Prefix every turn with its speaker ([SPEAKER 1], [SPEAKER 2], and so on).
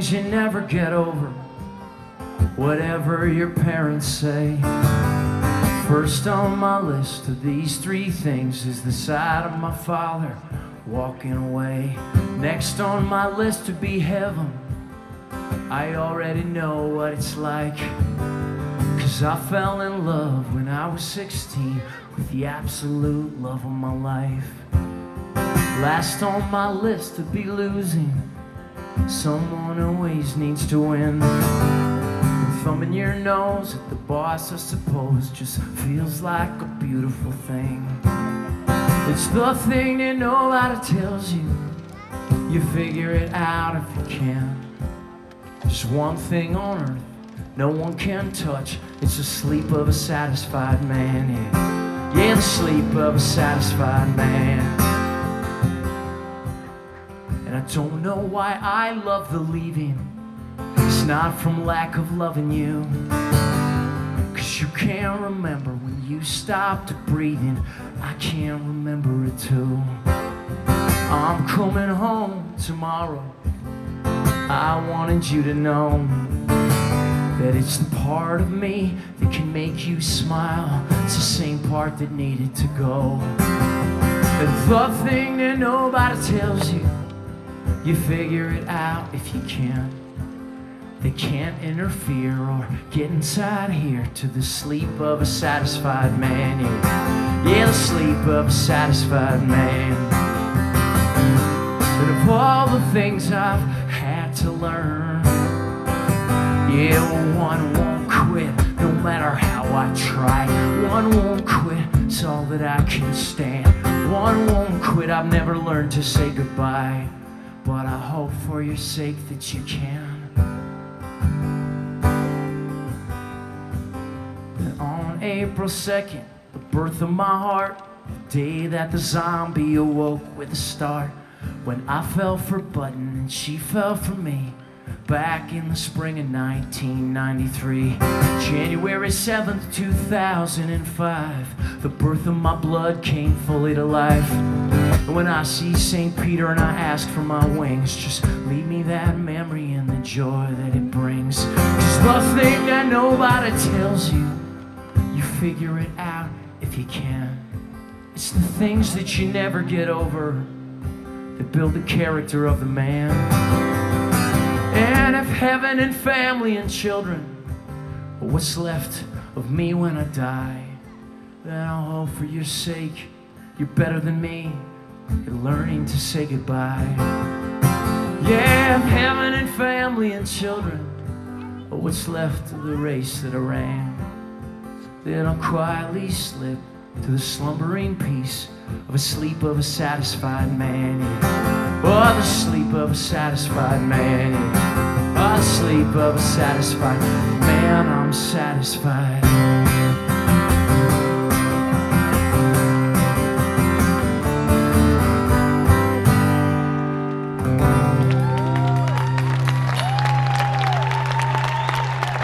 [SPEAKER 1] things you never get over, whatever your parents say. First on my list of these three things is the sight of my father walking away. Next on my list to be heaven, I already know what it's like, 'cause I fell in love when I was 16 with the absolute love of my life. Last on my list to be losing, someone always needs to win. Thumbing your nose at the boss, I suppose, just feels like a beautiful thing. It's the thing that nobody tells you. You figure it out if you can. There's one thing on earth no one can touch. It's the sleep of a satisfied man, yeah. Yeah, the sleep of a satisfied man. And I don't know why I love the leaving. It's not from lack of loving you, 'cause you can't remember when you stopped breathing. I can't remember it too. I'm coming home tomorrow. I wanted you to know that it's the part of me that can make you smile. It's the same part that needed to go. And the thing that nobody tells you, you figure it out if you can. They can't interfere or get inside here to the sleep of a satisfied man, yeah. Yeah, the sleep of a satisfied man. But of all the things I've had to learn, yeah, one won't quit no matter how I try. One won't quit, it's all that I can stand. One won't quit, I've never learned to say goodbye, but I hope for your sake that you can. On April 2nd, the birth of my heart, the day that the zombie awoke with a start, when I fell for Button and she fell for me, back in the spring of 1993. January 7th, 2005, the birth of my blood came fully to life. And when I see St. Peter and I ask for my wings, just leave me that memory and the joy that it brings. 'Cause the thing that nobody tells you, you figure it out if you can. It's the things that you never get over that build the character of the man. And if heaven and family and children are what's left of me when I die, then I'll hope for your sake you're better than me at learning to say goodbye. Yeah, if heaven and family and children are what's left of the race that I ran, then I'll quietly slip to the slumbering peace of a sleep of a satisfied man, yeah. Oh, the sleep of a satisfied man, yeah. Oh, the sleep of a satisfied man, I'm satisfied.